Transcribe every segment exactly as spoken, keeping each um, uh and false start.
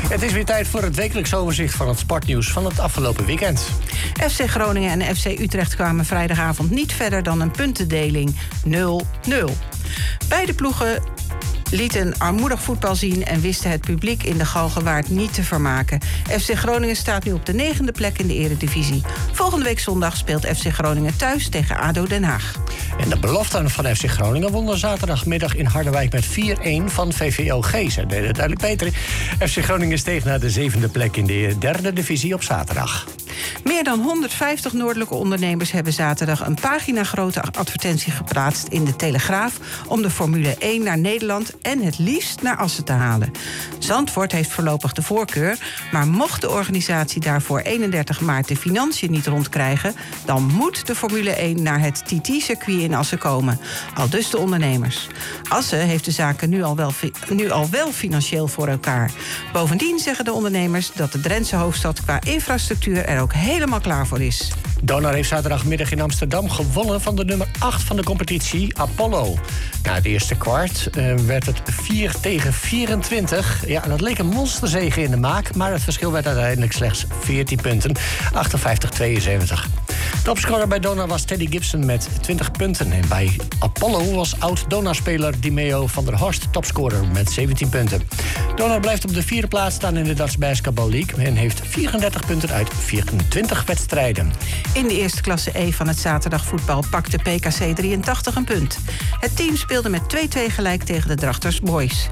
Het is weer tijd voor het wekelijks overzicht van het sportnieuws van het afgelopen weekend. F C Groningen en F C Utrecht kwamen vrijdagavond niet verder dan een puntendeling nul nul. Beide ploegen lieten armoedig voetbal zien en wisten het publiek in de Galgenwaard niet te vermaken. F C Groningen staat nu op de negende plek in de eredivisie. Volgende week zondag speelt F C Groningen thuis tegen A D O Den Haag. En de beloften van F C Groningen wonnen zaterdagmiddag in Harderwijk met vier een van V V O G. Ze deden het duidelijk beter. F C Groningen steeg naar de zevende plek in de derde divisie op zaterdag. Meer dan honderdvijftig noordelijke ondernemers hebben zaterdag een pagina-grote advertentie geplaatst in de Telegraaf om de Formule één naar Nederland en het liefst naar Assen te halen. Zandvoort heeft voorlopig de voorkeur, maar mocht de organisatie daarvoor eenendertig maart de financiën niet rondkrijgen, dan moet de Formule één naar het T T-circuit in Assen komen. Aldus de ondernemers. Assen heeft de zaken nu al wel, nu al wel financieel voor elkaar. Bovendien zeggen de ondernemers dat de Drentse hoofdstad qua infrastructuur er ook helemaal klaar voor is. Donar heeft zaterdagmiddag in Amsterdam gewonnen van de nummer acht van de competitie, Apollo. Na het eerste kwart uh, werd het vier tegen vierentwintig. Ja, dat leek een monsterzege in de maak, maar het verschil werd uiteindelijk slechts veertien punten, achtenvijftig tweeënzeventig. Topscorer bij Donar was Teddy Gibson met twintig punten. En bij Apollo was oud-Donar-speler Dimeo van der Horst topscorer met zeventien punten. Donar blijft op de vierde plaats staan in de Dutch Basketball League en heeft vierendertig punten uit vierentwintig wedstrijden. In de eerste klasse E van het zaterdagvoetbal pakte P K C drieëntachtig een punt. Het team speelde met twee-twee gelijk tegen de Drachters Boys.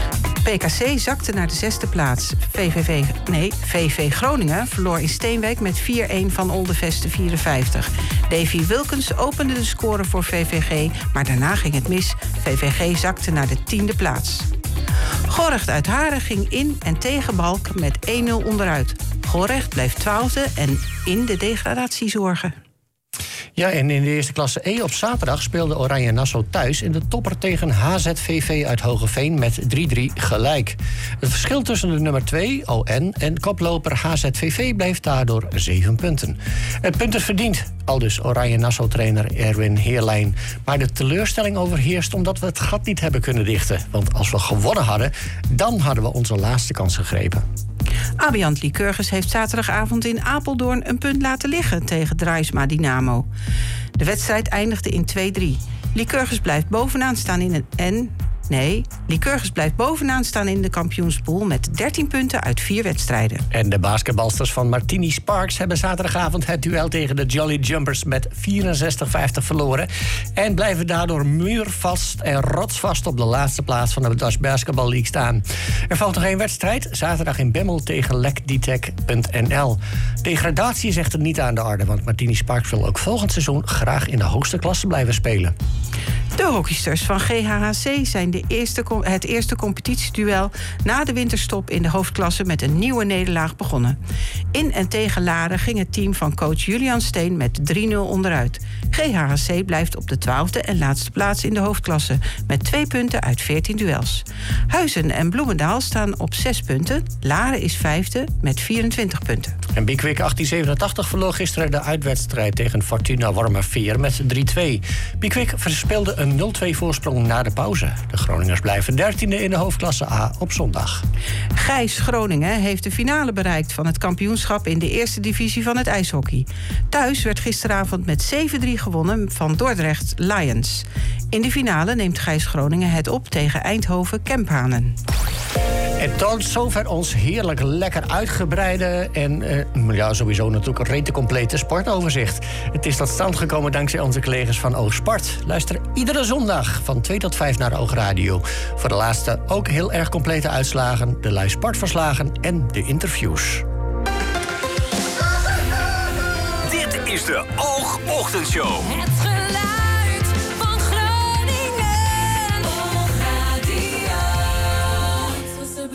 P K C zakte naar de zesde plaats. V V V, nee, V V Groningen verloor in Steenwijk met vier een van Oldeveste vierenvijftig. Davy Wilkens opende de score voor V V G, maar daarna ging het mis. V V G zakte naar de tiende plaats. Gorecht uit Haren ging in en tegen Balk met één nul onderuit. Gorecht blijft twaalfde en in de degradatiezorgen. Ja, en in de eerste klasse E op zaterdag speelde Oranje Nassau thuis in de topper tegen H Z V V uit Hogeveen met drie drie gelijk. Het verschil tussen de nummer twee, O N, en koploper H Z V V blijft daardoor zeven punten. Het punt is verdiend, aldus Oranje Nassau-trainer Erwin Heerlijn. Maar de teleurstelling overheerst omdat we het gat niet hebben kunnen dichten. Want als we gewonnen hadden, dan hadden we onze laatste kans gegrepen. Abiant Lycurgus heeft zaterdagavond in Apeldoorn een punt laten liggen tegen Drijsma Dynamo. De wedstrijd eindigde in twee drie. Lycurgus blijft bovenaan staan in het en Nee, Lycurgus blijft bovenaan staan in de kampioenspool met dertien punten uit vier wedstrijden. En de basketbalsters van Martini Sparks hebben zaterdagavond het duel tegen de Jolly Jumpers met vierenzestig vijftig verloren. En blijven daardoor muurvast en rotsvast op de laatste plaats van de Dutch Basketball League staan. Er valt nog één wedstrijd, zaterdag in Bemmel tegen lekditech punt n l. Degradatie is echter niet aan de orde, want Martini Sparks wil ook volgend seizoen graag in de hoogste klasse blijven spelen. De hockeysters van G H H C zijn de eerste, het eerste competitieduel na de winterstop in de hoofdklasse met een nieuwe nederlaag begonnen. In en tegen Laren ging het team van coach Julian Steen met drie nul onderuit. G H H C blijft op de twaalfde en laatste plaats in de hoofdklasse met twee punten uit veertien duels. Huizen en Bloemendaal staan op zes punten. Laren is vijfde met vierentwintig punten. En Pickwick achttien zevenentachtig verloor gisteren de uitwedstrijd tegen Fortuna Wormerveer met drie twee. Pickwick verspeelde een nul twee voorsprong na de pauze. De Groningers blijven dertiende in de hoofdklasse A op zondag. Gijs Groningen heeft de finale bereikt van het kampioenschap in de eerste divisie van het ijshockey. Thuis werd gisteravond met zeven drie gewonnen van Dordrecht Lions. In de finale neemt Gijs Groningen het op tegen Eindhoven Kemphanen. En tot zover ons heerlijk lekker uitgebreide en uh, ja, sowieso natuurlijk een rete complete sportoverzicht. Het is tot stand gekomen dankzij onze collega's van Oogsport. Luister iedere zondag van twee tot vijf naar Oogradio. Voor de laatste ook heel erg complete uitslagen, de live sportverslagen en de interviews. Dit is de Oogochtendshow.